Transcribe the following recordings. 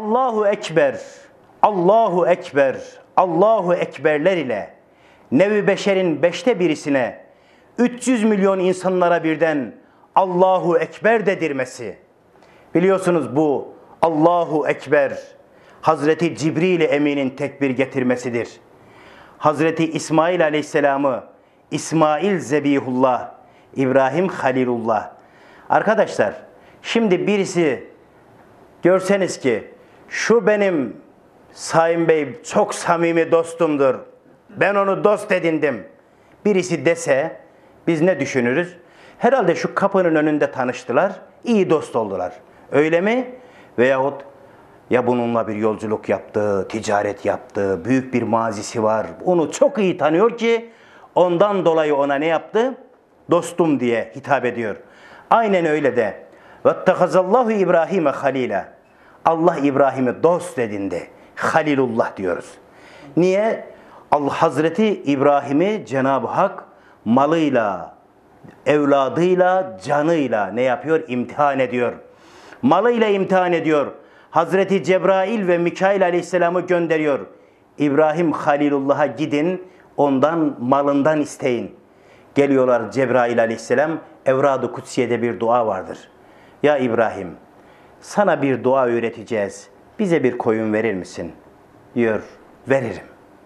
Allahu Ekber, Allahu Ekber, Allahu Ekberler ile nevi beşerin 1/5'ine 300 milyon insanlara birden Allahu Ekber dedirmesi. Biliyorsunuz bu Allahu Ekber Hazreti Cibril-i Emin'in tekbir getirmesidir. Hazreti İsmail Aleyhisselam'ı İsmail Zebihullah, İbrahim Halilullah. Arkadaşlar şimdi birisi görseniz ki şu benim Sayın Bey çok samimi dostumdur, ben onu dost edindim birisi dese biz ne düşünürüz? Herhalde şu kapının önünde tanıştılar, iyi dost oldular. Öyle mi? Veyahut ya bununla bir yolculuk yaptı, ticaret yaptı, büyük bir mazisi var. Onu çok iyi tanıyor ki ondan dolayı ona ne yaptı? Dostum diye hitap ediyor. Aynen öyle de. وَاتَّخَذَ İbrahim'e halila. Allah İbrahim'i dost edindi. Halilullah diyoruz. Niye? Hazreti İbrahim'i Cenab-ı Hak malıyla, evladıyla, canıyla ne yapıyor? İmtihan ediyor. Malıyla imtihan ediyor. Hazreti Cebrail ve Mikail Aleyhisselam'ı gönderiyor. İbrahim Halilullah'a gidin, ondan malından isteyin. Geliyorlar Cebrail Aleyhisselam, Evrad-ı Kutsiye'de bir dua vardır. Ya İbrahim, sana bir dua öğreteceğiz. Bize bir koyun verir misin? Diyor, veririm.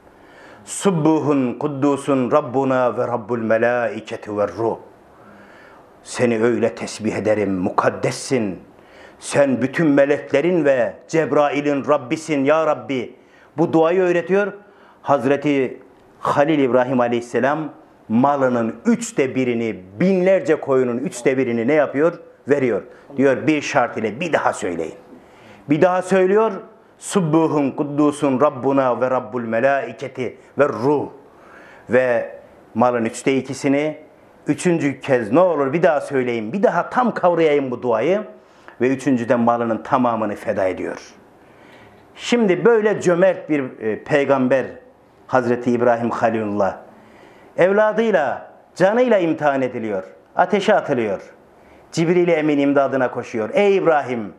Subbuhun kuddusun Rabbuna ve Rabbul melaiketi ve ruh. Seni öyle tesbih ederim, mukaddessin. Sen bütün meleklerin ve Cebrail'in Rabbisin ya Rabbi. Bu duayı öğretiyor. Hazreti Halil İbrahim Aleyhisselam malının 1/3'ünü, binlerce koyunun 1/3'ünü ne yapıyor? Veriyor. Diyor bir şart ile bir daha söyleyin. Bir daha söylüyor. Subbuhun kuddusun Rabbuna ve Rabbul melaiketi ve ruh. Ve malın 2/3'ünü 3. kez ne olur bir daha söyleyin. Bir daha tam kavrayayım bu duayı. Ve 3.'den malının tamamını feda ediyor. Şimdi böyle cömert bir peygamber Hazreti İbrahim Halilullah evladıyla, canıyla imtihan ediliyor. Ateşe atılıyor. Cibril-i Emin imdadına koşuyor. Ey İbrahim!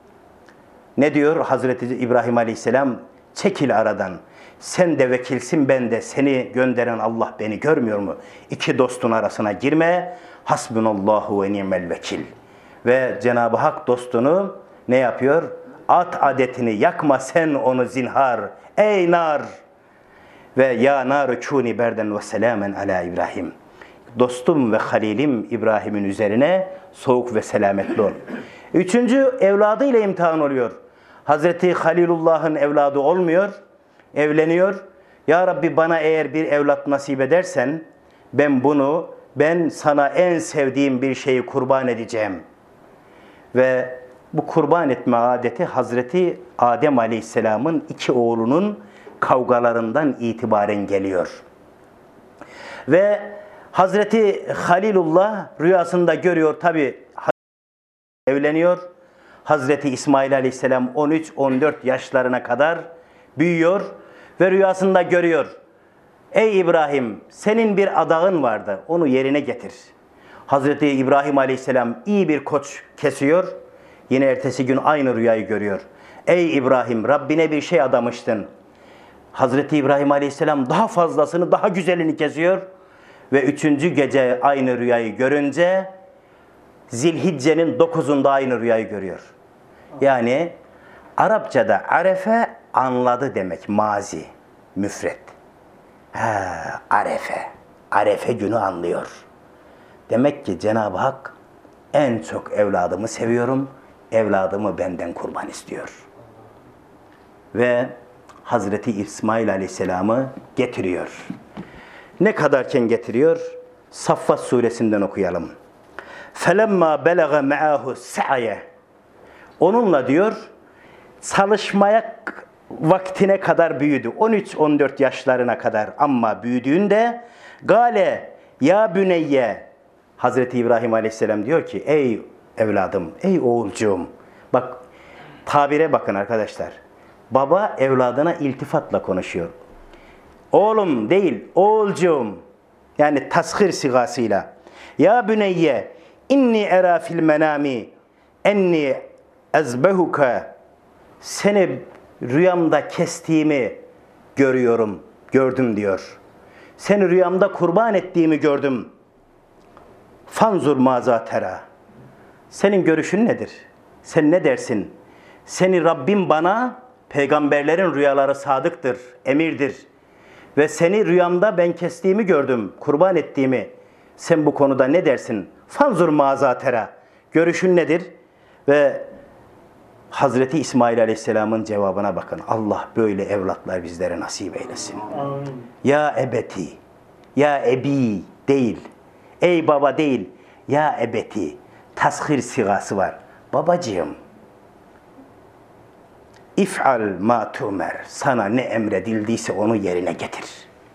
Ne diyor Hazreti İbrahim Aleyhisselam? Çekil aradan. Sen de vekilsin, ben de. Seni gönderen Allah beni görmüyor mu? İki dostun arasına girme. Hasbunallahu ve ni'mel vekil. Ve Cenab-ı Hak dostunu ne yapıyor? At adetini yakma sen onu zinhar. Ey nar! Ve ya nar kûni berden ve selamen ala İbrahim. Dostum ve halilim İbrahim'in üzerine soğuk ve selametli ol. 3. evladıyla imtihan oluyor. Hazreti Halilullah'ın evladı olmuyor, evleniyor. Ya Rabbi bana eğer bir evlat nasip edersen ben sana en sevdiğim bir şeyi kurban edeceğim. Ve bu kurban etme adeti Hazreti Adem Aleyhisselam'ın 2 oğlunun kavgalarından itibaren geliyor. Ve Hazreti Halilullah rüyasında görüyor, tabi evleniyor. Hazreti İsmail Aleyhisselam 13-14 yaşlarına kadar büyüyor ve rüyasında görüyor. Ey İbrahim, senin bir adağın vardı, onu yerine getir. Hazreti İbrahim Aleyhisselam iyi bir koç kesiyor. Yine ertesi gün aynı rüyayı görüyor. Ey İbrahim, Rabbine bir şey adamıştın. Hazreti İbrahim Aleyhisselam daha fazlasını, daha güzelini kesiyor. Ve 3. gece aynı rüyayı görünce Zilhicce'nin 9'unda aynı rüyayı görüyor. Yani Arapçada arefe anladı demek, mazi, müfret. Arefe. Arefe günü anlıyor. Demek ki Cenab-ı Hak en çok evladımı seviyorum, evladımı benden kurban istiyor. Ve Hazreti İsmail Aleyhisselam'ı getiriyor. Ne kadarken getiriyor? Saffat suresinden okuyalım. فَلَمَّا بَلَغَ مَعَهُ السَّعْيَ. Onunla diyor, çalışmaya vaktine kadar büyüdü. 13-14 yaşlarına kadar, ama büyüdüğünde gale ya büneyye. Hazreti İbrahim Aleyhisselam diyor ki ey evladım, ey oğulcuğum. Bak tabire bakın arkadaşlar. Baba evladına iltifatla konuşuyor. Oğlum değil, oğulcuğum. Yani tashir sigasıyla. Ya büneyye inni era fil menami enni ezbehuka seni rüyamda kestiğimi gördüm diyor. Seni rüyamda kurban ettiğimi gördüm. Fanzur maza tera. Senin görüşün nedir? Sen ne dersin? Seni Rabbim bana, peygamberlerin rüyaları sadıktır, emirdir. Ve seni rüyamda ben kestiğimi gördüm, kurban ettiğimi. Sen bu konuda ne dersin? Fanzur maza tera. Görüşün nedir? Ve Hazreti İsmail Aleyhisselam'ın cevabına bakın. Allah böyle evlatlar bizlere nasip eylesin. Amin. Ya ebeti, ya ebi değil. Ey baba değil. Ya ebeti. Tashir sigası var. Babacığım. İf'al ma tumer. Sana ne emredildiyse onu yerine getir.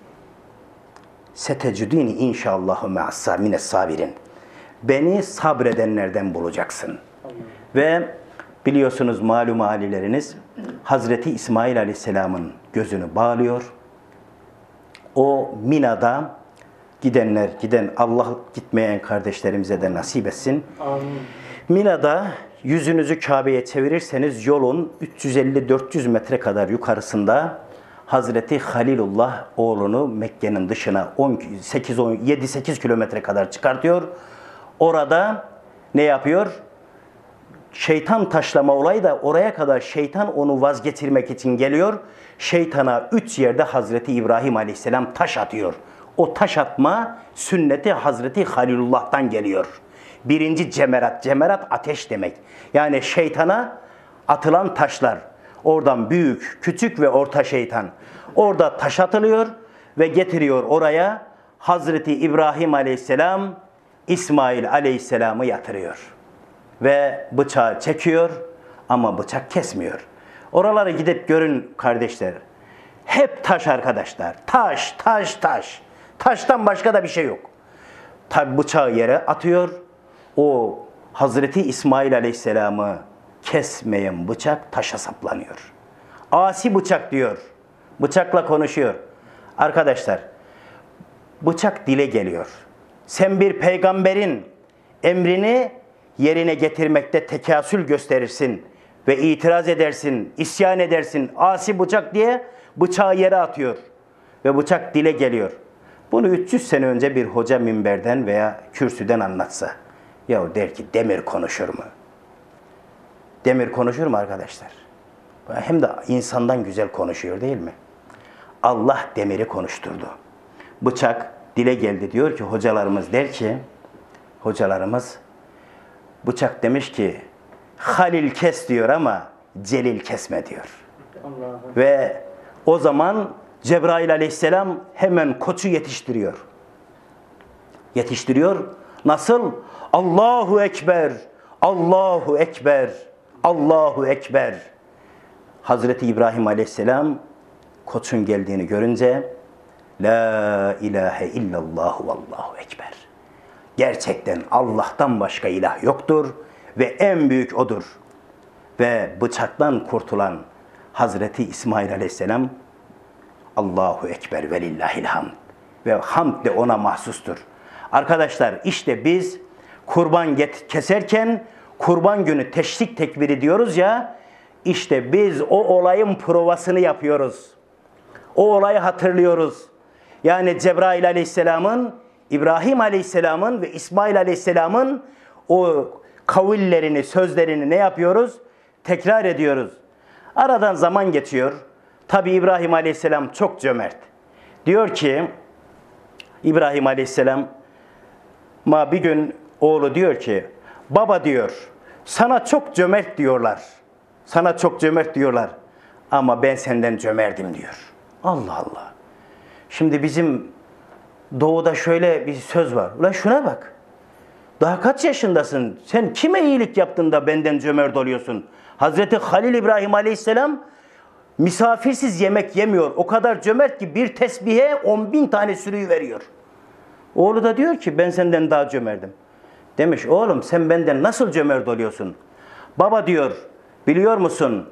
Setecidini inşallahu mines sabirin. Beni sabredenlerden bulacaksın. Ve biliyorsunuz malum alileriniz Hazreti İsmail Aleyhisselam'ın gözünü bağlıyor. O Mina'da giden Allah gitmeyen kardeşlerimize de nasip etsin. Amin. Mina'da yüzünüzü Kabe'ye çevirirseniz yolun 350-400 metre kadar yukarısında Hazreti Halilullah oğlunu Mekke'nin dışına 7-8 kilometre kadar çıkartıyor. Orada ne yapıyor? Şeytan taşlama olayı da oraya kadar şeytan onu vazgeçirmek için geliyor. Şeytana 3 yerde Hazreti İbrahim Aleyhisselam taş atıyor. O taş atma sünneti Hazreti Halilullah'tan geliyor. Birinci cemerat. Cemerat ateş demek. Yani şeytana atılan taşlar. Oradan büyük, küçük ve orta şeytan. Orada taş atılıyor ve getiriyor oraya Hazreti İbrahim Aleyhisselam, İsmail Aleyhisselam'ı yatırıyor. Ve bıçağı çekiyor ama bıçak kesmiyor. Oraları gidip görün kardeşler. Hep taş arkadaşlar. Taş, taş, taş. Taştan başka da bir şey yok. Tabi bıçağı yere atıyor. O Hazreti İsmail Aleyhisselam'ı kesmeyen bıçak taşa saplanıyor. Asi bıçak diyor. Bıçakla konuşuyor. Arkadaşlar, bıçak dile geliyor. Sen bir peygamberin emrini yerine getirmekte tekasül gösterirsin ve itiraz edersin, isyan edersin. Asi bıçak diye bıçağı yere atıyor ve bıçak dile geliyor. Bunu 300 sene önce bir hoca minberden veya kürsüden anlatsa, ya der ki demir konuşur mu? Demir konuşur mu arkadaşlar? Hem de insandan güzel konuşuyor değil mi? Allah demiri konuşturdu. Bıçak dile geldi diyor ki hocalarımız bıçak demiş ki Halil kes diyor ama Celil kesme diyor. Allah'ım. Ve o zaman Cebrail Aleyhisselam hemen koçu yetiştiriyor. Yetiştiriyor. Nasıl? Allahu Ekber, Allahu Ekber, Allahu Ekber. Hazreti İbrahim Aleyhisselam koçun geldiğini görünce La ilahe illallah vallahu ekber. Gerçekten Allah'tan başka ilah yoktur ve en büyük odur. Ve bıçaktan kurtulan Hazreti İsmail Aleyhisselam Allahu Ekber ve lillahil hamd. Ve hamd de ona mahsustur. Arkadaşlar işte biz kurban keserken kurban günü teşrik tekbiri diyoruz ya, işte biz o olayın provasını yapıyoruz. O olayı hatırlıyoruz. Yani Cebrail Aleyhisselam'ın, İbrahim Aleyhisselam'ın ve İsmail Aleyhisselam'ın o kavillerini, sözlerini ne yapıyoruz? Tekrar ediyoruz. Aradan zaman geçiyor. Tabi İbrahim Aleyhisselam çok cömert. Diyor ki, İbrahim Aleyhisselam bir gün oğlu diyor ki, baba diyor, sana çok cömert diyorlar. Sana çok cömert diyorlar. Ama ben senden cömertim diyor. Allah Allah. Şimdi bizim doğuda şöyle bir söz var. Ulan şuna bak. Daha kaç yaşındasın? Sen kime iyilik yaptın da benden cömert oluyorsun? Hazreti Halil İbrahim Aleyhisselam misafirsiz yemek yemiyor. O kadar cömert ki bir tesbihe 10.000 tane sürüyü veriyor. Oğlu da diyor ki ben senden daha cömertim. Demiş oğlum sen benden nasıl cömert oluyorsun? Baba diyor biliyor musun?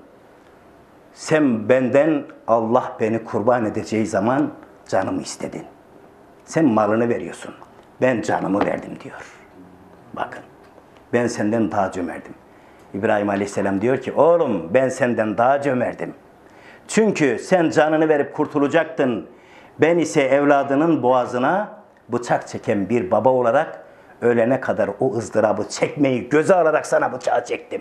Sen benden Allah beni kurban edeceği zaman canımı istedin. Sen malını veriyorsun. Ben canımı verdim diyor. Bakın ben senden daha cömertim. İbrahim Aleyhisselam diyor ki oğlum ben senden daha cömertim. Çünkü sen canını verip kurtulacaktın. Ben ise evladının boğazına bıçak çeken bir baba olarak ölene kadar o ızdırabı çekmeyi göze alarak sana bıçağı çektim.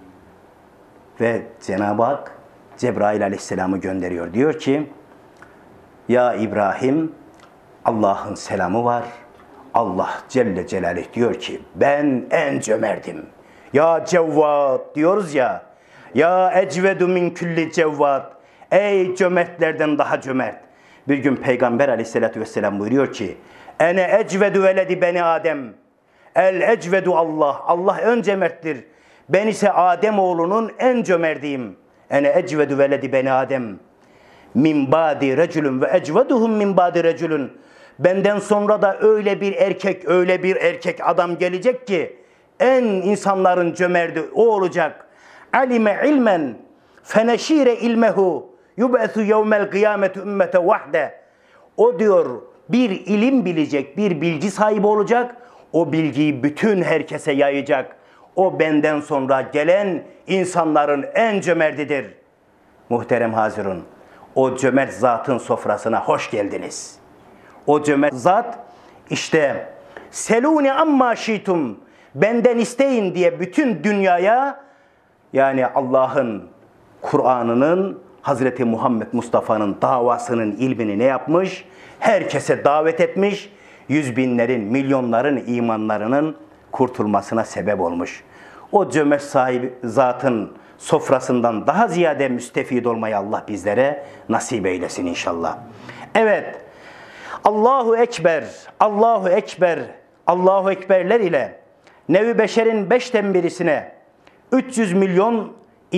Ve Cenab-ı Hak Cebrail Aleyhisselam'ı gönderiyor. Diyor ki ya İbrahim Allah'ın selamı var. Allah Celle Celaluhu diyor ki ben en cömertim. Ya Cevvat diyoruz ya. Ya ecvedu min külli cevvat. Ey cömertlerden daha cömert. Bir gün Peygamber Aleyhisselatü Vesselam buyuruyor ki ene ecvedu veledi beni Adem. El ecvedu Allah. Allah en cömerttir. Ben ise Adem oğlunun en cömertiyim. Ene ecvedu veledi beni Adem. Min ba'di reculun ve ecveduhum min ba'di reculun. Benden sonra da öyle bir erkek adam gelecek ki en insanların cömerti o olacak. Alime ilmen feneşire ilmehu yub'esu yevmel kıyameti ümmete vahde. O diyor bir ilim bilecek, bir bilgi sahibi olacak. O bilgiyi bütün herkese yayacak. O benden sonra gelen insanların en cömertidir. Muhterem hazirun, o cömert zatın sofrasına hoş geldiniz. O cömert zat işte seluni amma şitum, benden isteyin diye bütün dünyaya, yani Allah'ın, Kur'an'ının, Hazreti Muhammed Mustafa'nın davasının ilmini ne yapmış? Herkese davet etmiş. Yüz binlerin, milyonların imanlarının kurtulmasına sebep olmuş. O cömert sahibi zatın sofrasından daha ziyade müstefid olmayı Allah bizlere nasip eylesin inşallah. Evet. Allahu Ekber, Allahu Ekber, Allahu Ekberler ile nevi beşerin 5'ten birisine 300 milyon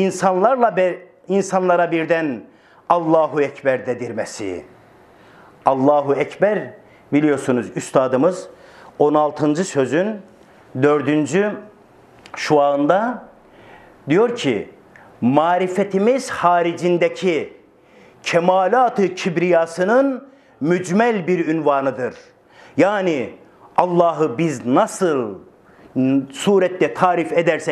insanlara birden Allahu Ekber dedirmesi. Allahu Ekber biliyorsunuz üstadımız 16. sözün 4. şuağında diyor ki marifetimiz haricindeki kemalat-ı kibriyasının mücmel bir ünvanıdır. Yani Allah'ı biz nasıl surette tarif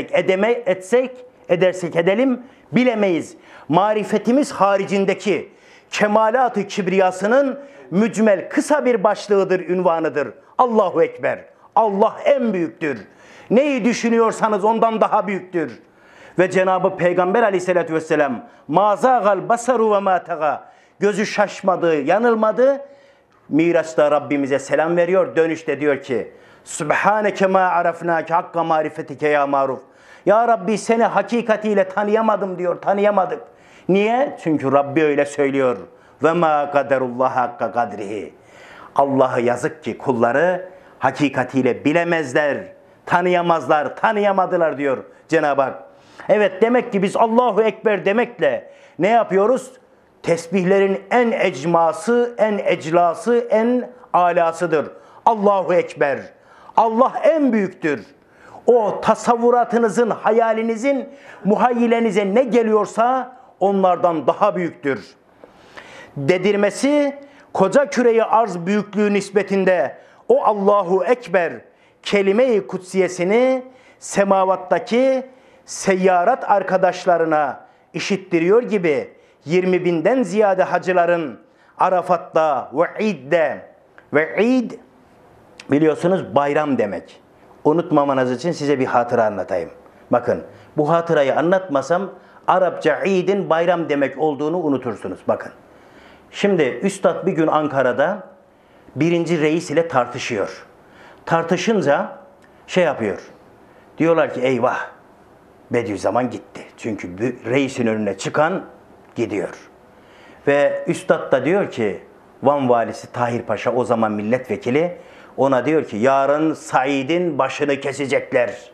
edersek edelim bilemeyiz. Marifetimiz haricindeki kemalat-ı kibriyasının mücmel kısa bir başlığıdır, ünvanıdır. Allahu Ekber. Allah en büyüktür. Neyi düşünüyorsanız ondan daha büyüktür. Ve Cenab-ı Peygamber Aleyhisselatü Vesselam mazâgal basaru ve mâ tegâ, gözü şaşmadı, yanılmadı. Miraç'ta Rabbimize selam veriyor. Dönüşte diyor ki Sübhaneke mâ arafnâke hakka marifetike ya maruf. Ya Rabbi seni hakikatiyle tanıyamadım diyor. Tanıyamadık. Niye? Çünkü Rabbi öyle söylüyor. Ve mâ kaderullah hakka kadrihi. Allah'ı yazık ki kulları hakikatiyle bilemezler, tanıyamazlar, tanıyamadılar diyor Cenab-ı Hak. Evet, demek ki biz Allahu Ekber demekle ne yapıyoruz? Tesbihlerin en ecması, en eclası, en alasıdır. Allahu Ekber. Allah en büyüktür. O tasavvuratınızın, hayalinizin, muhayyilenize ne geliyorsa onlardan daha büyüktür. Dedirmesi koca küreyi arz büyüklüğü nispetinde o Allahu Ekber kelime-i kutsiyesini semavattaki seyyarat arkadaşlarına işittiriyor gibi 20 binden ziyade hacıların Arafat'ta ve İd'de, ve İd biliyorsunuz bayram demek. Unutmamanız için size bir hatıra anlatayım. Bakın, bu hatırayı anlatmasam Arapça İd'in bayram demek olduğunu unutursunuz. Bakın. Şimdi üstad bir gün Ankara'da birinci reis ile tartışıyor. Tartışınca şey yapıyor. Diyorlar ki eyvah, Bediüzzaman gitti. Çünkü reisin önüne çıkan gidiyor. Ve üstad da diyor ki Van valisi Tahir Paşa, o zaman milletvekili, ona diyor ki yarın Said'in başını kesecekler.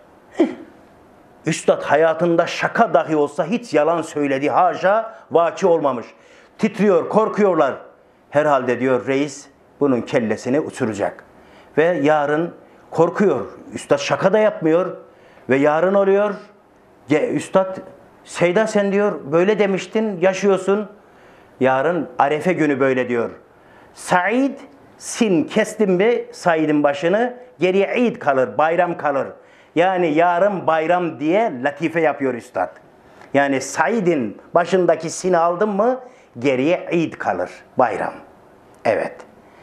Üstad hayatında şaka dahi olsa hiç yalan söyledi, haşa, vaki olmamış. Titriyor, korkuyorlar. Herhalde diyor reis bunun kellesini uçuracak. Ve yarın korkuyor. Üstad şaka da yapmıyor. Ve yarın oluyor. Üstad, Seyda sen diyor böyle demiştin, yaşıyorsun. Yarın Arefe günü böyle diyor. Said, sin kestim mi Said'in başını, geriye İd kalır, bayram kalır. Yani yarın bayram diye latife yapıyor üstad. Yani Said'in başındaki sini aldın mı geriye İd kalır, bayram. Evet.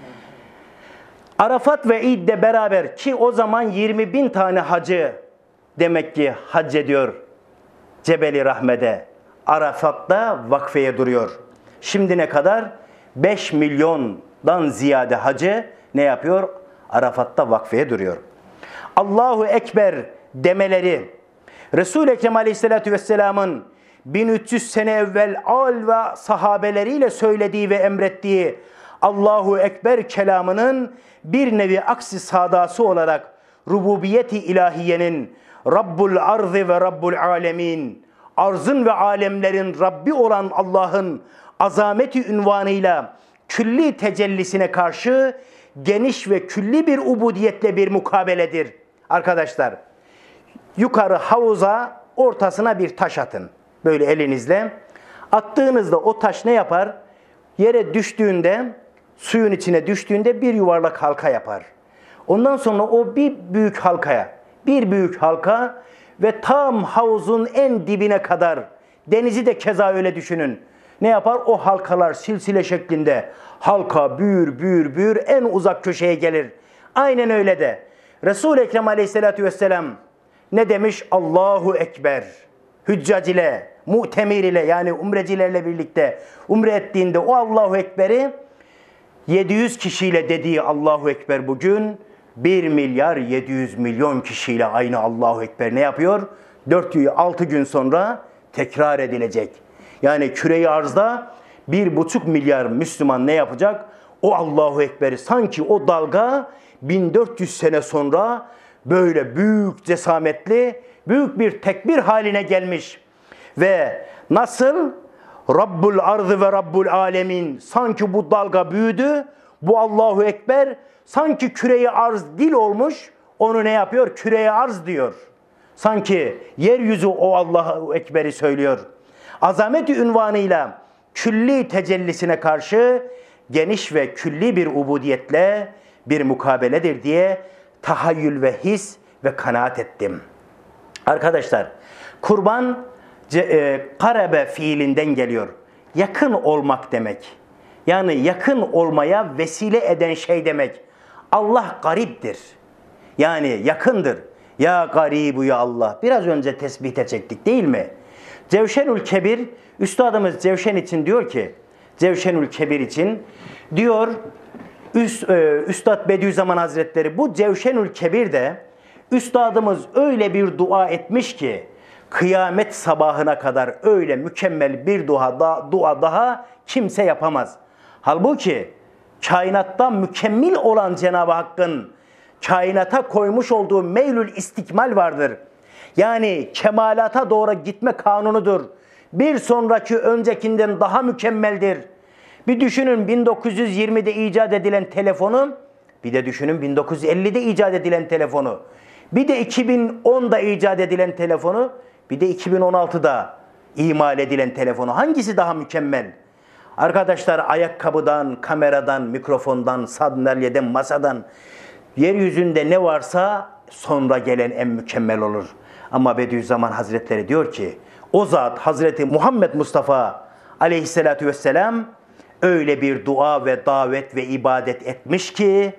Arafat ve İd'de beraber ki o zaman 20 bin tane hacı demek ki hac ediyor Cebeli Rahme'de. Arafat'ta vakfeye duruyor. Şimdi ne kadar? 5 milyondan ziyade hacı ne yapıyor? Arafat'ta vakfeye duruyor. Allahu Ekber demeleri, Resul-i Ekrem Aleyhisselatü Vesselam'ın 1300 sene evvel al ve sahabeleriyle söylediği ve emrettiği Allahu Ekber kelamının bir nevi aksi sadası olarak rububiyeti ilahiyenin Rabbul Arzi ve Rabbul Alemin, arzın ve alemlerin Rabbi olan Allah'ın azameti ünvanıyla külli tecellisine karşı geniş ve külli bir ubudiyetle bir mukabeledir. Arkadaşlar, yukarı havuza ortasına bir taş atın. Böyle elinizle. Attığınızda o taş ne yapar? Yere düştüğünde, suyun içine düştüğünde bir yuvarlak halka yapar. Ondan sonra o bir büyük halka ve tam havuzun en dibine kadar, denizi de keza öyle düşünün. Ne yapar? O halkalar silsile şeklinde halka büyür en uzak köşeye gelir. Aynen öyle de Resul-i Ekrem Aleyhisselatü Vesselam ne demiş? Allahu Ekber. Hüccac ile, mu'temir ile yani umrecilerle birlikte umre ettiğinde o Allahu Ekber'i 700 kişiyle dediği Allahu Ekber bugün 1 milyar 700 milyon kişiyle aynı Allahu Ekber ne yapıyor? 6 gün sonra tekrar edilecek. Yani küre-i arzda 1,5 milyar Müslüman ne yapacak? O Allahu Ekber'i sanki o dalga 1400 sene sonra böyle büyük cesametli, büyük bir tekbir haline gelmiş. Ve nasıl? Rabbul Arz ve Rabbul Alemin, sanki bu dalga büyüdü, bu Allahu Ekber sanki küre-i arz dil olmuş, onu ne yapıyor? Küre-i arz diyor. Sanki yeryüzü o Allahu Ekber'i söylüyor. Azameti ünvanıyla külli tecellisine karşı geniş ve külli bir ubudiyetle bir mukabeledir diye tahayyül ve his ve kanaat ettim. Arkadaşlar, kurban karebe fiilinden geliyor. Yakın olmak demek. Yani yakın olmaya vesile eden şey demek. Allah gariptir. Yani yakındır. Ya garibu ya Allah. Biraz önce tesbihte çektik değil mi? Cevşenül Kebir, üstadımız Cevşen için diyor ki, Cevşenül Kebir için diyor, Üstad Bediüzzaman Hazretleri bu Cevşenül Kebir'de üstadımız öyle bir dua etmiş ki kıyamet sabahına kadar öyle mükemmel bir dua daha kimse yapamaz. Halbuki kainatta mükemmel olan Cenab-ı Hakk'ın kainata koymuş olduğu meylül istikmal vardır. Yani kemalata doğru gitme kanunudur. Bir sonraki öncekinden daha mükemmeldir. Bir düşünün 1920'de icat edilen telefonu, bir de düşünün 1950'de icat edilen telefonu, bir de 2010'da icat edilen telefonu, bir de 2016'da imal edilen telefonu. Hangisi daha mükemmel? Arkadaşlar, ayakkabıdan, kameradan, mikrofondan, sandalyeden, masadan, yeryüzünde ne varsa sonra gelen en mükemmel olur. Ama Bediüzzaman Hazretleri diyor ki, o zat Hazreti Muhammed Mustafa Aleyhisselatü Vesselam öyle bir dua ve davet ve ibadet etmiş ki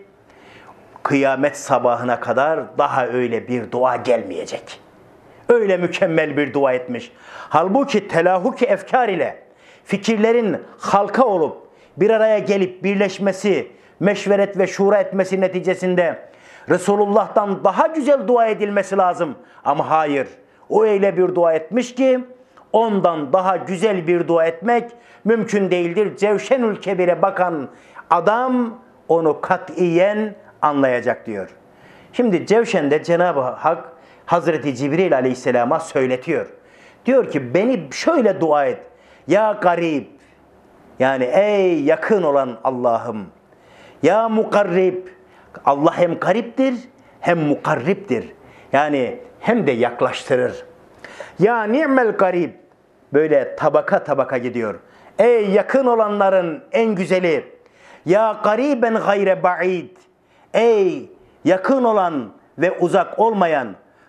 kıyamet sabahına kadar daha öyle bir dua gelmeyecek. Öyle mükemmel bir dua etmiş. Halbuki telahuk-i efkar ile fikirlerin halka olup bir araya gelip birleşmesi, meşveret ve şura etmesi neticesinde Resulullah'tan daha güzel dua edilmesi lazım. Ama hayır, o öyle bir dua etmiş ki ondan daha güzel bir dua etmek mümkün değildir. Cevşenül Kebir'e bakan adam onu katiyen anlayacak diyor. Şimdi Cevşen'de Cenab-ı Hak Hazreti Cibril Aleyhisselam'a söyletiyor. Diyor ki beni şöyle dua et. Ya garib, yani ey yakın olan Allah'ım. Ya mukarrib, Allah hem gariptir hem mukarriptir. Yani hem de yaklaştırır. Ya ni'mel garib, böyle tabaka tabaka gidiyor. Ey yakın olanların en güzeli. Ya gariben gayre ba'id, ey yakın olan ve uzak olmayan,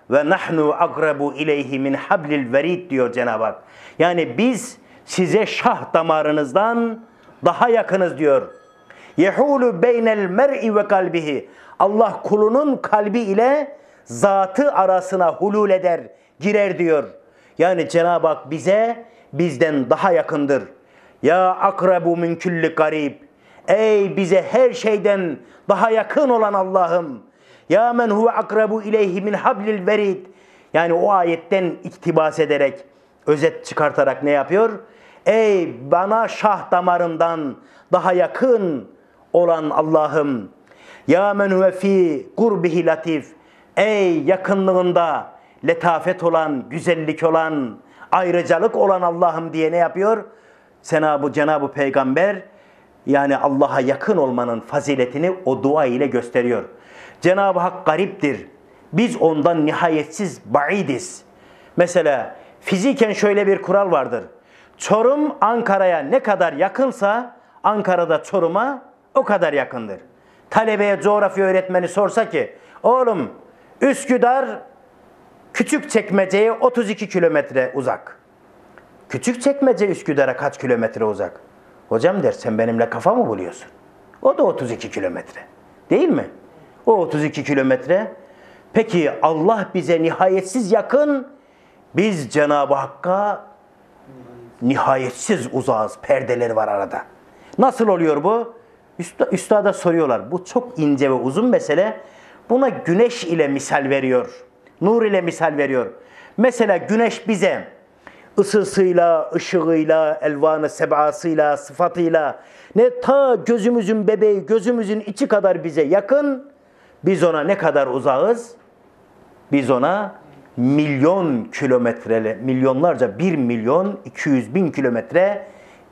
ve nahnu akrabu ileyhi min hablil verid diyor Cenab-ı Hak. Yani biz size şah damarınızdan daha yakınız diyor. Yehulu beynel mer'i ve kalbihi. Allah kulunun kalbi ile zatı arasına hulul eder, girer diyor. Yani Cenab-ı Hak bize bizden daha yakındır. Ya akrabu min kulli garib. Ey bize her şeyden daha yakın olan Allah'ım. Ya men huve akrabu ileyhi min hablil verid. Yani o ayetten iktibas ederek, özet çıkartarak ne yapıyor? Ey bana şah damarından daha yakın olan Allah'ım. Ya men huve fi kurbihi latif. Ey yakınlığında letafet olan, güzellik olan, ayrıcalık olan Allah'ım diye ne yapıyor? Cenab-ı Peygamber yani Allah'a yakın olmanın faziletini o dua ile gösteriyor. Cenab-ı Hak gariptir. Biz ondan nihayetsiz baidiz. Mesela fiziken şöyle bir kural vardır. Çorum Ankara'ya ne kadar yakınsa Ankara'da Çorum'a o kadar yakındır. Talebeye coğrafya öğretmeni sorsa ki oğlum Üsküdar Küçükçekmece'ye 32 kilometre uzak. Küçükçekmece Üsküdar'a kaç kilometre uzak? Hocam der sen benimle kafa mı buluyorsun? O da 32 kilometre. Değil mi? O 32 kilometre. Peki Allah bize nihayetsiz yakın. Biz Cenab-ı Hakk'a nihayetsiz uzağız. Perdeleri var arada. Nasıl oluyor bu? Üstada soruyorlar. Bu çok ince ve uzun mesele. Buna güneş ile misal veriyor. Nur ile misal veriyor. Mesela güneş bize ısısıyla, ışığıyla, elvanı sebasıyla, sıfatıyla ne ta gözümüzün bebeği, gözümüzün içi kadar bize yakın. Biz ona ne kadar uzağız? Biz ona milyon kilometre, milyonlarca 1.200.000 kilometre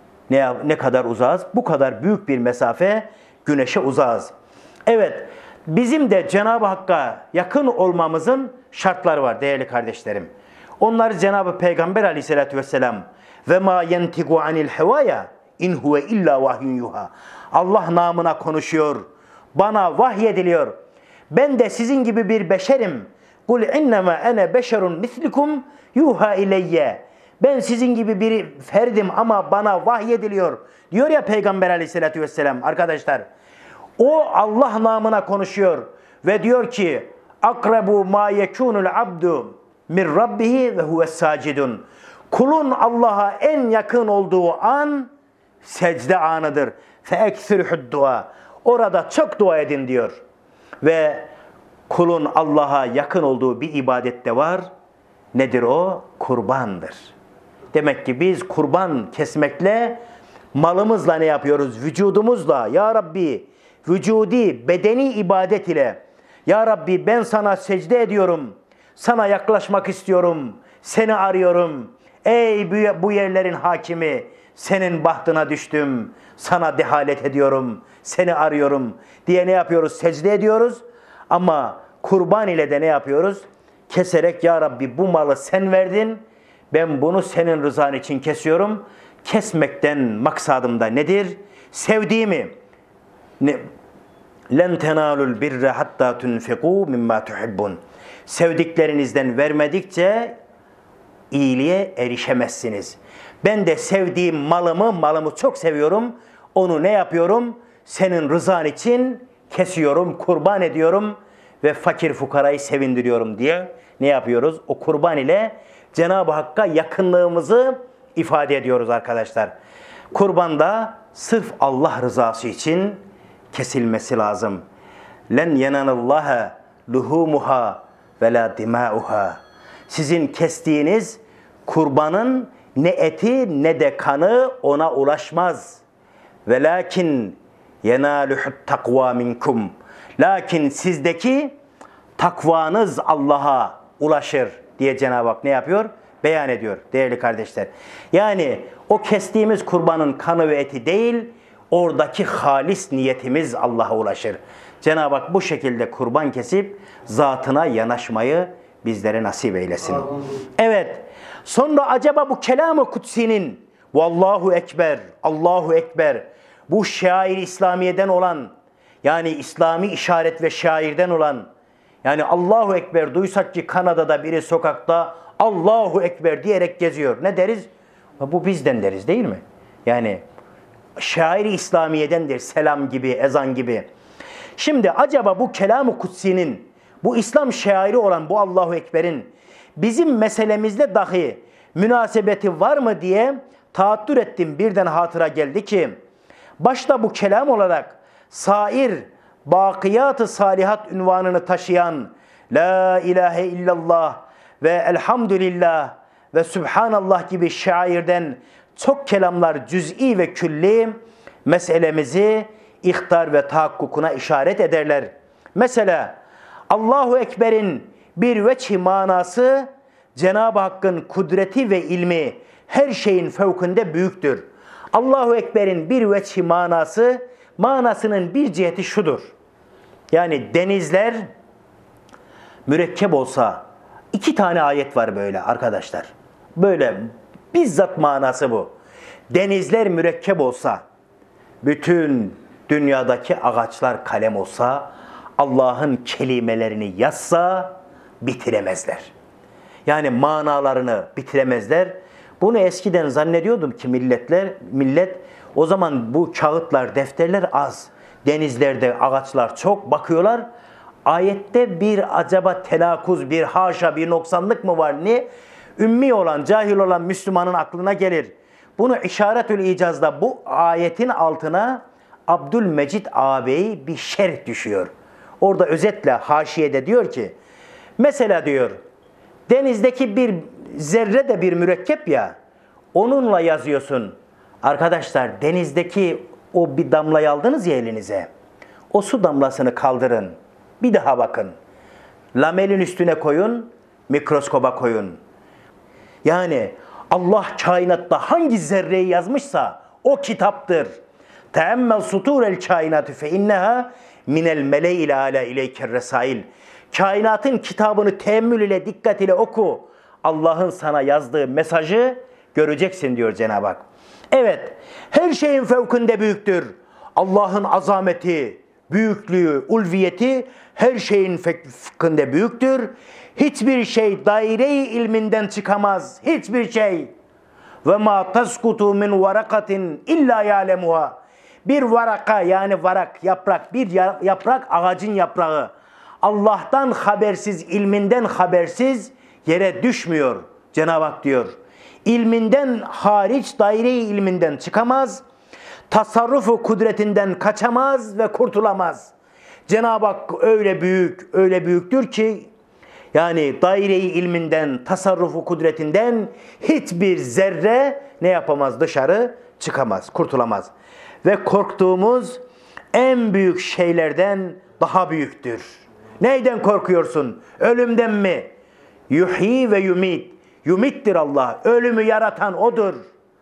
ne kadar uzağız? Bu kadar büyük bir mesafe güneşe uzağız. Evet, bizim de Cenab-ı Hakk'a yakın olmamızın şartları var değerli kardeşlerim. Onları Cenab-ı Peygamber aleyhissalatü vesselam ve ma yentigu anil hevaya in huve illa vahyun yuha. Allah namına konuşuyor. Bana vahyediliyor. Ben de sizin gibi bir beşerim. Kul innema ene beşerun mislikum yuha ileyye. Ben sizin gibi bir ferdim ama bana vahyediliyor. Diyor ya Peygamber aleyhissalatü vesselam arkadaşlar. O Allah namına konuşuyor ve diyor ki akrabu ma yekunul abdu min rabbihi ve huves sacidun. Kulun Allah'a en yakın olduğu an secde anıdır. Fe eksirhud dua. Orada çok dua edin diyor. Ve kulun Allah'a yakın olduğu bir ibadette var. Nedir o? Kurbandır. Demek ki biz kurban kesmekle malımızla ne yapıyoruz? Vücudumuzla. Ya Rabbi vücudi, bedeni ibadet ile Ya Rabbi ben sana secde ediyorum. Sana yaklaşmak istiyorum. Seni arıyorum. Ey bu yerlerin hakimi, senin bahtına düştüm. Sana dehalet ediyorum. Seni arıyorum diye ne yapıyoruz? Secde ediyoruz. Ama kurban ile de ne yapıyoruz? Keserek Ya Rabbi bu malı sen verdin. Ben bunu senin rızan için kesiyorum. Kesmekten maksadım da nedir? Sevdiğimi. Len tenalul birre hatta tunfiqu mimma tuhibbun. Sevdiklerinizden vermedikçe iyiliğe erişemezsiniz. Ben de sevdiğim malımı çok seviyorum. Onu ne yapıyorum? Senin rızan için kesiyorum, kurban ediyorum ve fakir fukarayı sevindiriyorum diye ne yapıyoruz? O kurban ile Cenab-ı Hakk'a yakınlığımızı ifade ediyoruz arkadaşlar. Kurbanda sırf Allah rızası için kesilmesi lazım. Len yenanallaha luhumuha ve la dimauha. Sizin kestiğiniz kurbanın ne eti ne de kanı ona ulaşmaz. Velakin yenaluhut takva minkum. Lakin sizdeki takvanız Allah'a ulaşır diye Cenab-ı Hak ne yapıyor? Beyan ediyor değerli kardeşler. Yani o kestiğimiz kurbanın kanı ve eti değil, oradaki halis niyetimiz Allah'a ulaşır. Cenab-ı Hak bu şekilde kurban kesip zatına yanaşmayı bizlere nasip eylesin. Evet. Sonra acaba bu kelam-ı kutsinin Vallahu Ekber, Allahu Ekber bu şair İslamiye'den olan yani İslami işaret ve şairden olan Yani Allahu Ekber duysak ki Kanada'da biri sokakta Allahu Ekber diyerek geziyor. Ne deriz? Bu bizden deriz değil mi? Yani şair-i İslamiye'dendir, selam gibi, ezan gibi. Şimdi acaba bu kelam-ı kutsi'nin, bu İslam şairi olan bu Allahu Ekber'in bizim meselemizle dahi münasebeti var mı diye taaddür ettim. Birden hatıra geldi ki, başta bu kelam olarak sair bakiyat-ı salihat ünvanını taşıyan La ilahe illallah ve elhamdülillah ve Sübhanallah gibi şairden çok kelamlar cüz'i ve külli meselemizi ihtar ve tahakkukuna işaret ederler. Mesela Allahu Ekber'in bir veçhi manası Cenab-ı Hakk'ın kudreti ve ilmi her şeyin fevkinde büyüktür. Allahu Ekber'in bir veçhi manasının bir ciheti şudur. Yani denizler mürekkep olsa, 2 tane ayet var böyle arkadaşlar. Böyle bizzat manası bu. Denizler mürekkep olsa, bütün dünyadaki ağaçlar kalem olsa, Allah'ın kelimelerini yazsa bitiremezler. Yani manalarını bitiremezler. Bunu eskiden zannediyordum ki millet o zaman bu kağıtlar, defterler az. Denizlerde ağaçlar çok, bakıyorlar. Ayette bir acaba telakuz, bir haşa, bir noksanlık mı var? Ne? Ümmi olan, cahil olan Müslümanın aklına gelir. Bunu İşaretül İcaz'da bu ayetin altına Abdülmecid ağabey bir şerh düşüyor. Orada özetle haşiyede diyor ki, mesela diyor, denizdeki bir zerre de bir mürekkep ya, onunla yazıyorsun. Arkadaşlar denizdeki o bir damlayı aldınız ya elinize, o su damlasını kaldırın, bir daha bakın. Lamelin üstüne koyun, mikroskoba koyun. Yani Allah kainatta hangi zerreyi yazmışsa o kitaptır. Teemmel suturel kainatü fe inneha minel mele'il ala ileyker resail. Kainatın kitabını teemmül ile, dikkat ile oku. Allah'ın sana yazdığı mesajı göreceksin diyor Cenab-ı Hak. Evet, her şeyin fevkinde büyüktür. Allah'ın azameti, büyüklüğü, ulviyeti her şeyin fevkinde büyüktür. Hiçbir şey daire-i ilminden çıkamaz. Hiçbir şey. Ve ma taskutu min varakatin illa ya'lemuha. Bir varaka, yani varak, yaprak, bir yaprak ağacın yaprağı. Allah'tan habersiz, ilminden habersiz yere düşmüyor. Cenab-ı Hak diyor. İlminden hariç, daire-i ilminden çıkamaz. Tasarrufu kudretinden kaçamaz ve kurtulamaz. Cenab-ı Hak öyle büyük, öyle büyüktür ki, yani daire-i ilminden, tasarrufu kudretinden hiçbir zerre ne yapamaz? Dışarı çıkamaz, kurtulamaz. Ve korktuğumuz en büyük şeylerden daha büyüktür. Neyden korkuyorsun? Ölümden mi? Yuhyi ve yumit. Yumittir Allah. Ölümü yaratan O'dur.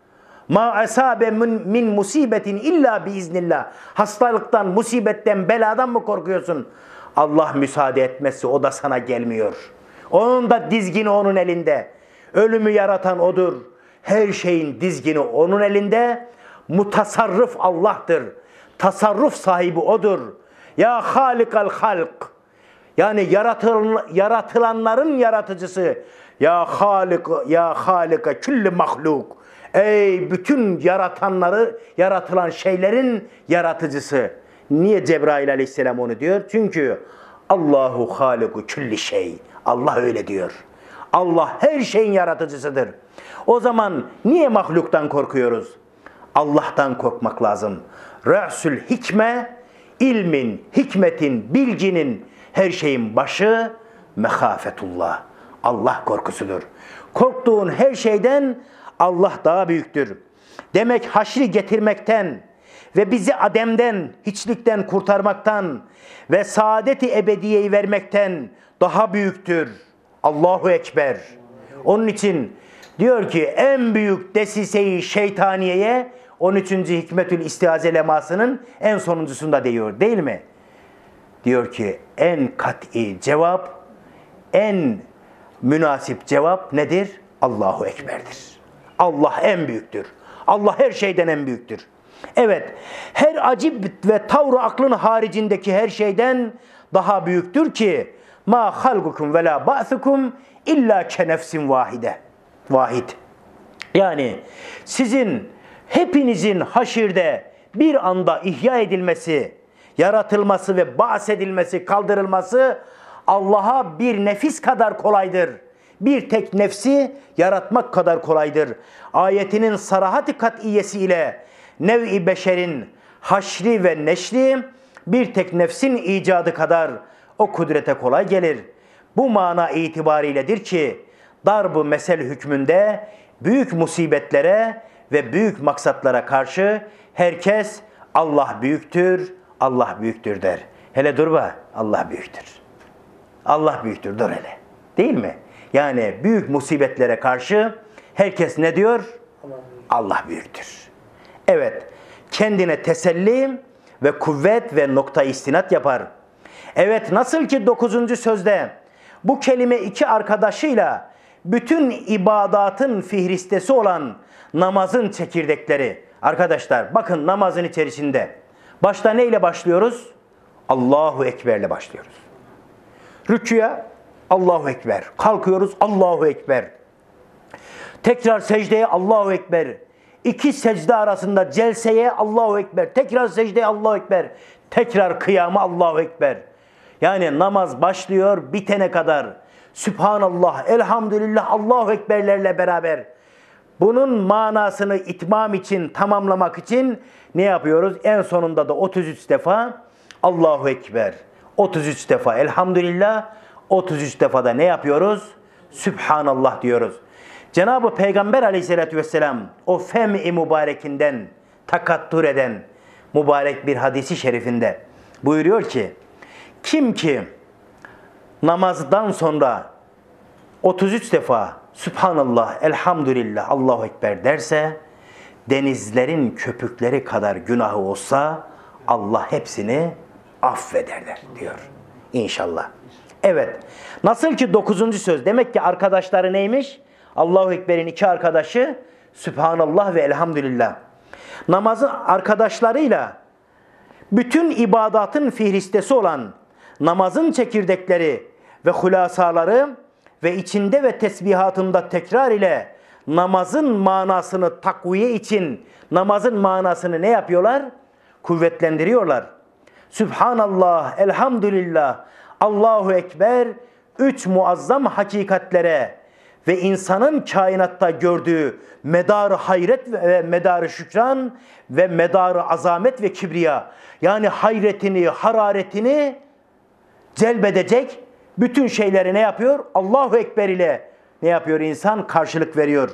Ma asabe min musibetin illa biiznillah. Hastalıktan, musibetten, beladan mı korkuyorsun? Allah müsaade etmezse o da sana gelmiyor. Onun da dizgini onun elinde. Ölümü yaratan O'dur. Her şeyin dizgini onun elinde. Mutasarrıf Allah'tır. Tasarruf sahibi O'dur. Ya halikal halk. Yani yaratılanların yaratıcısı. Ya halik, ya halika külli mahluk. Ey bütün yaratılan şeylerin yaratıcısı. Niye Cebrail aleyhisselam onu diyor? Çünkü Allahu haliku külli şey. Allah öyle diyor. Allah her şeyin yaratıcısıdır. O zaman niye mahluktan korkuyoruz? Allah'tan korkmak lazım. Ra'sül hikme, ilmin, hikmetin, bilginin, her şeyin başı mehafetullah. Allah korkusudur. Korktuğun her şeyden Allah daha büyüktür. Demek haşri getirmekten ve bizi ademden, hiçlikten kurtarmaktan ve saadet-i ebediyeyi vermekten daha büyüktür. Allahu Ekber. Onun için diyor ki en büyük desiseyi şeytaniyeye 13. Hikmetül İstiaze lemasının en sonuncusunda diyor değil mi? Diyor ki en kat'i cevap, en münasip cevap nedir? Allahu Ekber'dir. Allah en büyüktür. Allah her şeyden en büyüktür. Evet, her acib ve tavru aklın haricindeki her şeyden daha büyüktür ki ma halgukum ve la ba'thukum illa ke nefsin vahid. Yani sizin hepinizin haşirde bir anda ihya edilmesi, yaratılması ve bahsedilmesi, kaldırılması Allah'a bir nefis kadar kolaydır. Bir tek nefsi yaratmak kadar kolaydır. Ayetinin sarahat-ı kat'iyesiyle nev-i beşerin haşri ve neşri bir tek nefsin icadı kadar o kudrete kolay gelir. Bu mana itibariyledir ki darb-ı mesel hükmünde büyük musibetlere ve büyük maksatlara karşı herkes Allah büyüktür, Allah büyüktür der. Hele dur be, Allah büyüktür. Allah büyüktür, dur hele. Değil mi? Yani büyük musibetlere karşı herkes ne diyor? Allah büyüktür. Evet, kendine teselli ve kuvvet ve nokta istinat yapar. Evet, nasıl ki 9. sözde bu kelime iki arkadaşıyla bütün ibadatın fihristesi olan namazın çekirdekleri. Arkadaşlar bakın namazın içerisinde başta neyle başlıyoruz? Allahu Ekber'le başlıyoruz. Rüküye Allahu Ekber. Kalkıyoruz Allahu Ekber. Tekrar secdeye Allahu Ekber. İki secde arasında celseye Allahu Ekber. Tekrar secdeye Allahu Ekber. Tekrar kıyama Allahu Ekber. Yani namaz başlıyor bitene kadar Sübhanallah, Elhamdülillah, Allahu Ekberlerle beraber bunun manasını itmam için, tamamlamak için ne yapıyoruz? En sonunda da 33 defa Allahu Ekber, 33 defa Elhamdülillah, 33 defa da ne yapıyoruz? Sübhanallah diyoruz. Cenab-ı Peygamber Aleyhisselatü Vesselam o fem-i mübarekinden takattur eden mübarek bir hadisi şerifinde buyuruyor ki kim ki namazdan sonra 33 defa Sübhanallah, Elhamdülillah, Allahu Ekber derse denizlerin köpükleri kadar günahı olsa Allah hepsini affederler diyor. İnşallah. Evet. Nasıl ki 9. söz demek ki arkadaşları neymiş? Allahu Ekber'in iki arkadaşı Sübhanallah ve Elhamdülillah. Namazın arkadaşlarıyla bütün ibadatın fihristesi olan namazın çekirdekleri ve hulasaları ve içinde ve tesbihatında tekrar ile namazın manasını takviye için namazın manasını ne yapıyorlar? Kuvvetlendiriyorlar. Sübhanallah, Elhamdülillah, Allahu Ekber, üç muazzam hakikatlere ve insanın kainatta gördüğü medarı hayret ve medarı şükran ve medarı azamet ve kibriya, yani hayretini, hararetini celbedecek bütün şeyleri ne yapıyor? Allahu Ekber ile ne yapıyor insan? Karşılık veriyor.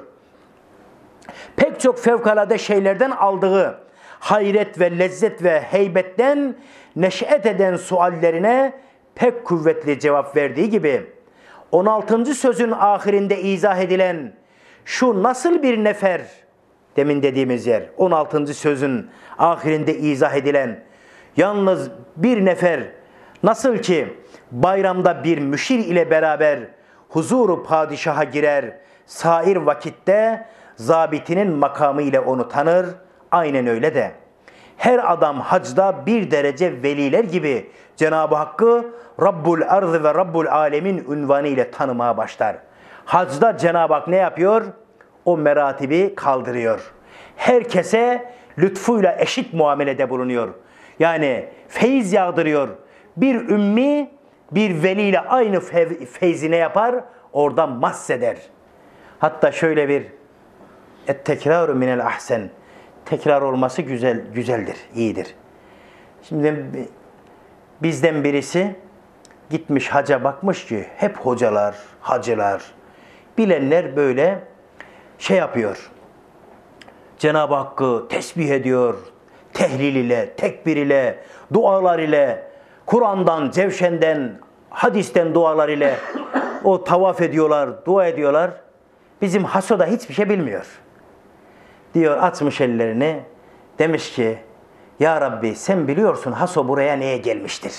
Pek çok fevkalade şeylerden aldığı hayret ve lezzet ve heybetten neş'et eden suallerine pek kuvvetli cevap verdiği gibi 16. sözün ahirinde izah edilen şu nasıl bir nefer, demin dediğimiz yer 16. sözün ahirinde izah edilen yalnız bir nefer nasıl ki bayramda bir müşir ile beraber huzuru padişaha girer, sair vakitte zabitinin makamı ile onu tanır, aynen öyle de her adam hacda bir derece veliler gibi Cenab-ı Hakk'ı Rabbul Arz ve Rabbul Alemin unvanı ile tanımaya başlar. Hacda Cenab-ı Hak ne yapıyor? O meratibi kaldırıyor. Herkese lütfuyla eşit muamelede bulunuyor. Yani feyiz yağdırıyor. Bir ümmi bir veliyle aynı feyzi ne yapar? Oradan mahseder. Hatta şöyle bir et-tekraru minel ahsen. Tekrar olması güzeldir, iyidir. Şimdi bizden birisi gitmiş haca bakmış ki hep hocalar, hacılar, bilenler böyle şey yapıyor. Cenab-ı Hakk'ı tesbih ediyor, tehlil ile, tekbir ile, dualar ile, Kur'an'dan, Cevşen'den, hadisten dualar ile o tavaf ediyorlar, dua ediyorlar. Bizim Haso da hiçbir şey bilmiyor. Diyor açmış ellerini, demiş ki ya Rabbi sen biliyorsun Haso buraya neye gelmiştir.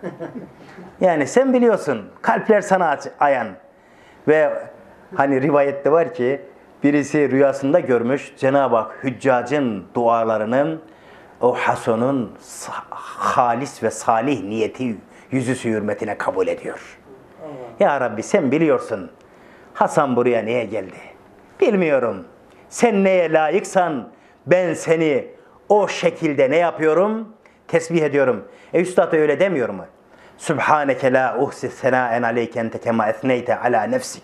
Yani sen biliyorsun, kalpler sana ayan. Ve hani rivayette var ki birisi rüyasında görmüş Cenab-ı Hak hüccacın dualarının o Haso'nun halis ve salih niyeti yüzüsü hürmetine kabul ediyor. Ya Rabbi sen biliyorsun. Hasan buraya niye geldi? Bilmiyorum. Sen neye layıksan ben seni o şekilde ne yapıyorum? Tesbih ediyorum. Üstad öyle demiyor mu? Subhaneke la uhsi senaen aleyke ente kema ethneyte ala nefsik.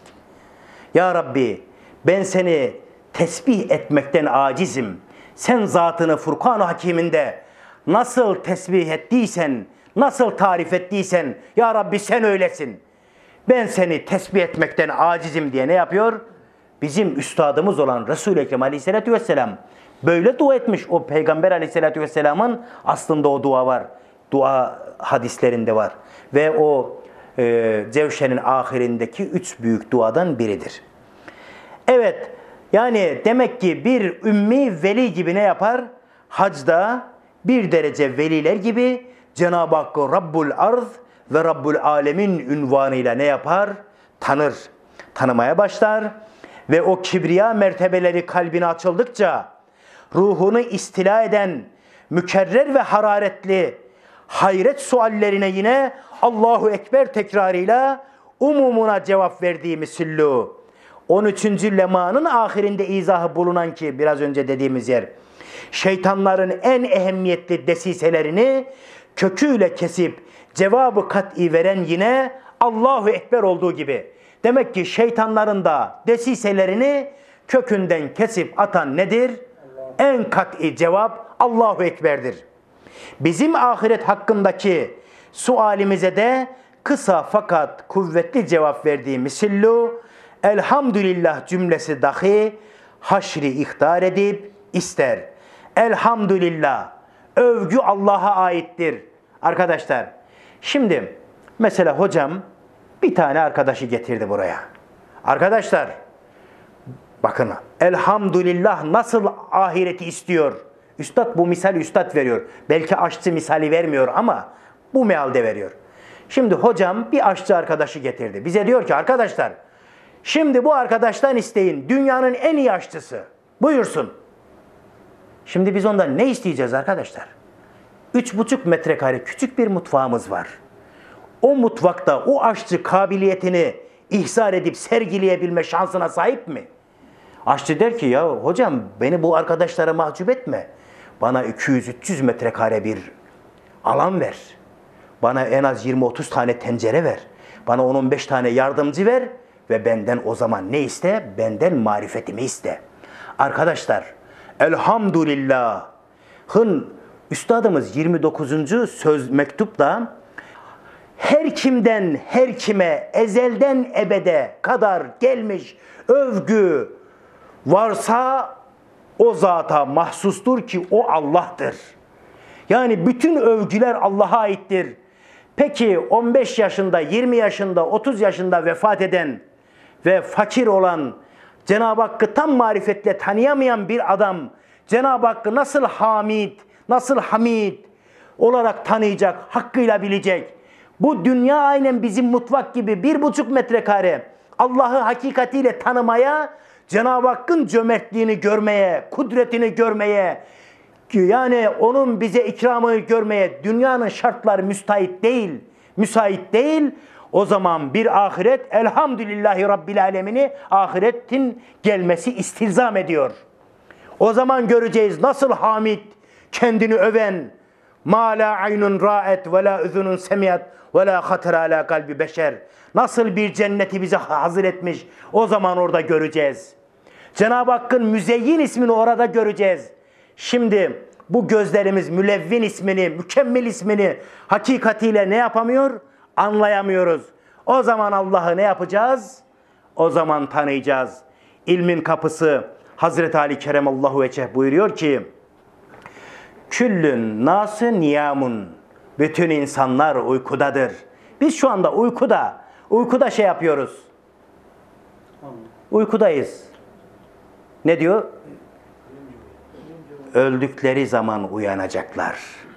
Ya Rabbi ben seni tesbih etmekten acizim. Sen zatını Furkan-ı Hakim'inde nasıl tesbih ettiysen, nasıl tarif ettiysen, Ya Rabbi sen öylesin. Ben seni tesbih etmekten acizim diye ne yapıyor? Bizim üstadımız olan Resul-i Ekrem Aleyhisselatü Vesselam böyle dua etmiş. O Peygamber Aleyhisselatü Vesselam'ın aslında o dua var. Dua hadislerinde var. Ve o Cevşen'in ahirindeki 3 büyük duadan biridir. Evet, yani demek ki bir ümmi veli gibi ne yapar? Hacda bir derece veliler gibi Cenab-ı Hakk'ı Rabbul Arz ve Rabbul Alemin ünvanıyla ne yapar? Tanır. Tanımaya başlar ve o kibriya mertebeleri kalbine açıldıkça ruhunu istila eden mükerrer ve hararetli hayret suallerine yine Allahu Ekber tekrarıyla umumuna cevap verdiği misillu. 13. lemanın ahirinde izahı bulunan ki biraz önce dediğimiz yer. Şeytanların en ehemmiyetli desiselerini köküyle kesip cevabı kat'i veren yine Allahu Ekber olduğu gibi. Demek ki şeytanların da desiselerini kökünden kesip atan nedir? En kat'i cevap Allahu Ekber'dir. Bizim ahiret hakkındaki sualimize de kısa fakat kuvvetli cevap verdiği misillu elhamdülillah cümlesi dahi haşri ihtar edip ister. Elhamdülillah. Övgü Allah'a aittir. Arkadaşlar, şimdi mesela hocam bir tane arkadaşı getirdi buraya. Arkadaşlar, bakın elhamdülillah nasıl ahireti istiyor. Üstad bu misal üstad veriyor. Belki aşçı misali vermiyor ama bu mealde veriyor. Şimdi hocam bir aşçı arkadaşı getirdi. Bize diyor ki arkadaşlar, şimdi bu arkadaştan isteyin dünyanın en iyi aşçısı. Buyursun. Şimdi biz ondan ne isteyeceğiz arkadaşlar? 3,5 metrekare küçük bir mutfağımız var. O mutfakta o aşçı kabiliyetini ihsar edip sergileyebilme şansına sahip mi? Aşçı der ki ya hocam beni bu arkadaşlara mahcup etme. Bana 200-300 metrekare bir alan ver. Bana en az 20-30 tane tencere ver. Bana 10-15 tane yardımcı ver ve benden o zaman ne iste? Benden marifetimi iste. Arkadaşlar elhamdülillah'ın üstadımız 29. söz mektupta her kimden her kime ezelden ebede kadar gelmiş övgü varsa o zata mahsustur ki o Allah'tır. Yani bütün övgüler Allah'a aittir. Peki 15 yaşında, 20 yaşında, 30 yaşında vefat eden ve fakir olan, Cenab-ı Hakk'ı tam marifetle tanıyamayan bir adam Cenab-ı Hakk'ı nasıl nasıl hamid olarak tanıyacak, hakkıyla bilecek? Bu dünya aynen bizim mutfak gibi 1,5 metrekare Allah'ı hakikatiyle tanımaya, Cenab-ı Hakk'ın cömertliğini görmeye, kudretini görmeye, yani onun bize ikramını görmeye dünyanın şartları müsait değil. O zaman bir ahiret elhamdülillahi Rabbil alemini ahiretin gelmesi istilzam ediyor. O zaman göreceğiz nasıl hamid, kendini öven, ma la aynun ra'et ve la üzünün semiyat ve la hatır ala kalbi beşer. Nasıl bir cenneti bize hazır etmiş, o zaman orada göreceğiz. Cenab-ı Hakk'ın müzeyyin ismini orada göreceğiz. Şimdi bu gözlerimiz mülevvin ismini, mükemmel ismini hakikatiyle ne yapamıyor? Anlayamıyoruz. O zaman Allah'ı ne yapacağız? O zaman tanıyacağız. İlmin kapısı Hazreti Ali Keremallahu Veceh buyuruyor ki küllün nası niyamun. Bütün insanlar uykudadır. Biz şu anda uykuda şey yapıyoruz. Uykudayız. Ne diyor? Öldükleri zaman uyanacaklar.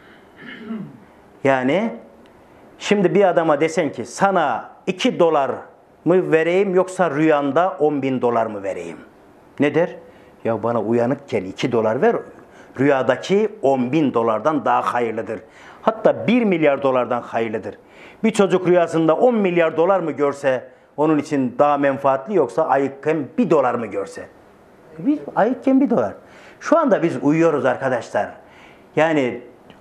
Yani şimdi bir adama desen ki sana 2 dolar mı vereyim yoksa rüyanda 10.000 dolar mı vereyim? Ne der? Ya bana uyanıkken 2 dolar ver, rüyadaki 10.000 dolardan daha hayırlıdır. hatta 1 milyar dolardan hayırlıdır. Bir çocuk rüyasında 10 milyar dolar mı görse onun için daha menfaatli, yoksa ayıkken 1 dolar mı görse? Ayıkken 1 dolar. Şu anda biz uyuyoruz arkadaşlar. Yani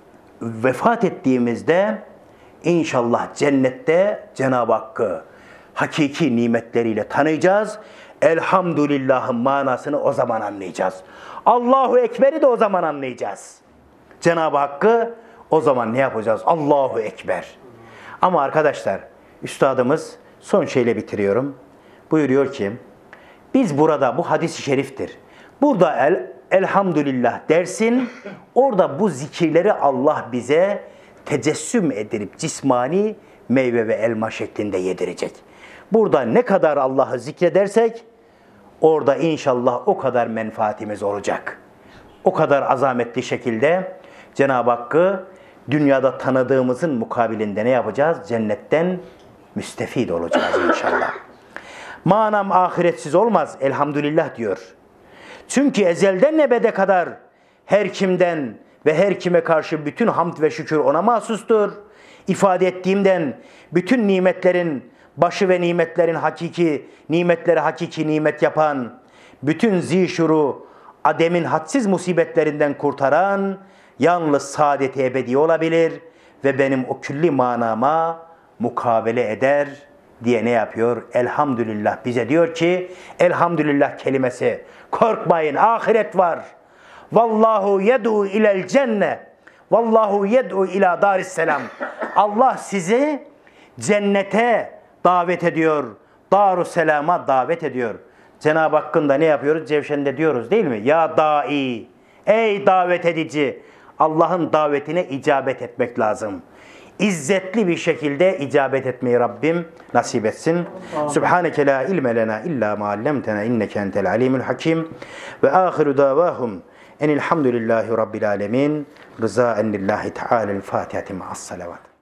vefat ettiğimizde inşallah cennette Cenab-ı Hakk'ı hakiki nimetleriyle tanıyacağız. Elhamdülillah'ın manasını o zaman anlayacağız. Allahu Ekber'i de o zaman anlayacağız. Cenab-ı Hakk'ı o zaman ne yapacağız? Allahu Ekber. Ama arkadaşlar, üstadımız son şeyle bitiriyorum. Buyuruyor ki, biz burada, bu hadis-i şeriftir. Burada elhamdülillah dersin, orada bu zikirleri Allah bize tecessüm edilip cismani meyve ve elma şeklinde yedirecek. Burada ne kadar Allah'ı zikredersek orada inşallah o kadar menfaatimiz olacak. O kadar azametli şekilde Cenab-ı Hakk'ı dünyada tanıdığımızın mukabilinde ne yapacağız? Cennetten müstefid olacağız inşallah. Manam ahiretsiz olmaz elhamdülillah diyor. Çünkü ezelden ebede kadar her kimden ve her kime karşı bütün hamd ve şükür ona mahsustur. İfade ettiğimden bütün nimetlerin başı ve nimetlerin hakiki, nimetleri hakiki nimet yapan, bütün zişuru, ademin hadsiz musibetlerinden kurtaran, yalnız saadet-i ebedi olabilir ve benim o külli manama mukabele eder diye ne yapıyor? Elhamdülillah bize diyor ki, elhamdülillah kelimesi, korkmayın, ahiret var. Vallahu yed'u ilel cenne. Vallahu yed'u ila darisselam. Allah sizi cennete davet ediyor. Darusselam'a davet ediyor. Cenab-ı Hakk'ın da ne yapıyoruz? Cevşen'de diyoruz değil mi? Ya dai, ey davet edici. Allah'ın davetine icabet etmek lazım. İzzetli bir şekilde icabet etmeyi Rabbim nasip etsin. Subhaneke la ilme lena illa ma allamtena inneke entel alimul hakim. Ve ahiru davahum enilhamdülillahi rabbil alemin. Rızaen lillahi teala'l Fatihati ma'as salavat.